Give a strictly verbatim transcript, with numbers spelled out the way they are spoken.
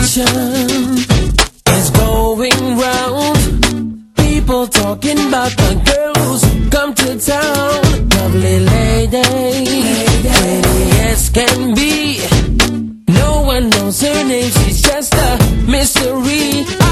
is going round. People talking about the girls come to town. Lovely lady, pretty as can be. No one knows her name, she's just a mystery.